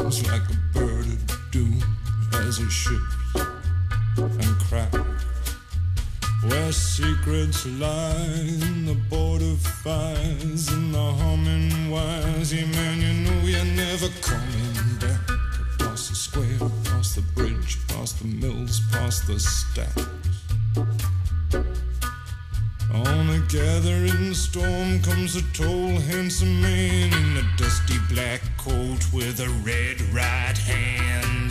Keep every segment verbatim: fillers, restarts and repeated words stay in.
sounds like a bird of doom as it ships and cracks. Where secrets lie in the border fires and the humming wires. Yeah, man, you know you're never coming back. Past the square, past the bridge, past the mills, past the stacks. On a gathering storm comes a tall, handsome man in a dusty black coat with a red right hand.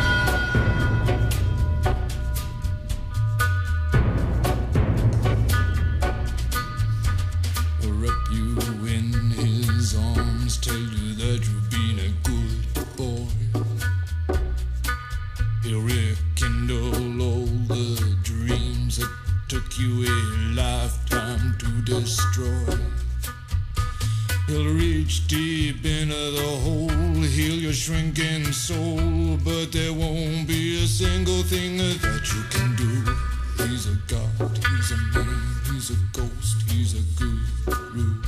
He'll wrap you in his arms, tell you that you've been a good boy. He'll rekindle all the dreams that took you a lifetime to destroy. He'll reach deep into the hole, heal your shrinking soul, but there won't be a single thing that you can do. He's a god, he's a man, he's a ghost, he's a guru.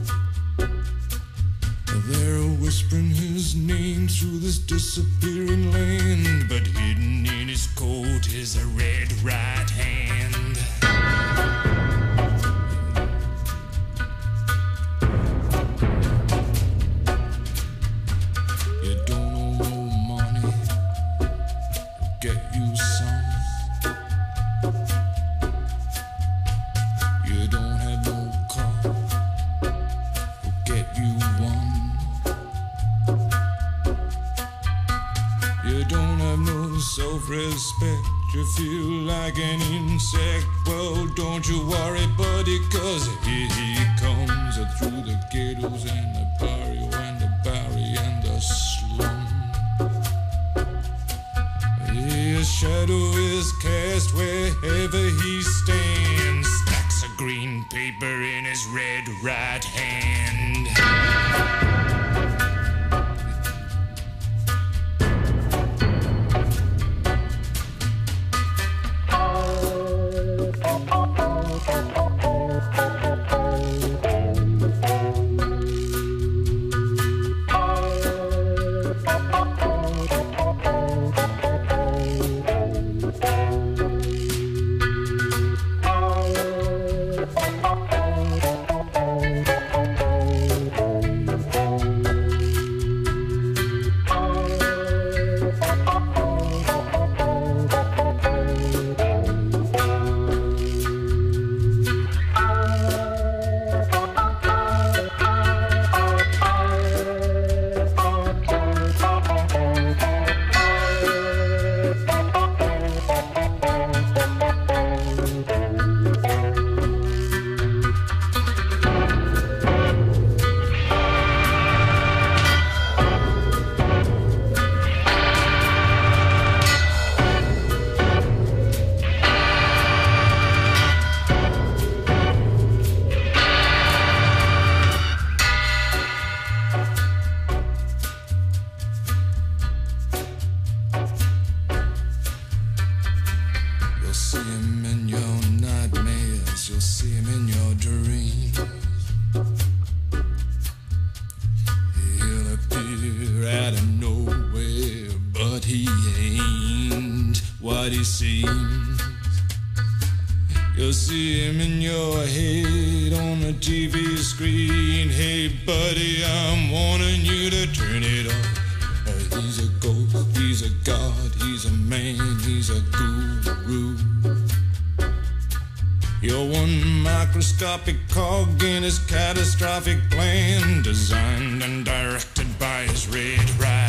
They're whispering his name through this disappearing land, but hidden in his coat is a red right hand. You don't owe no money, get you some. You don't have no car, get you one. You don't have no self-respect, you feel like an insect. Well, don't you worry, buddy, cause here he comes through the ghettos and the barrio and the barry and the slum. His shadow is cast wherever he stands, stacks of green paper in his red right hand. You'll see him in your nightmares, you'll see him in your dreams. He'll appear out of nowhere, but he ain't what he seems. You'll see him in your head on the T V screen. Hey buddy, I'm warning you to turn it off. Uh, he's a ghost, he's a god, he's a man, he's a guru. You're one microscopic cog in his catastrophic plan, designed and directed by his red right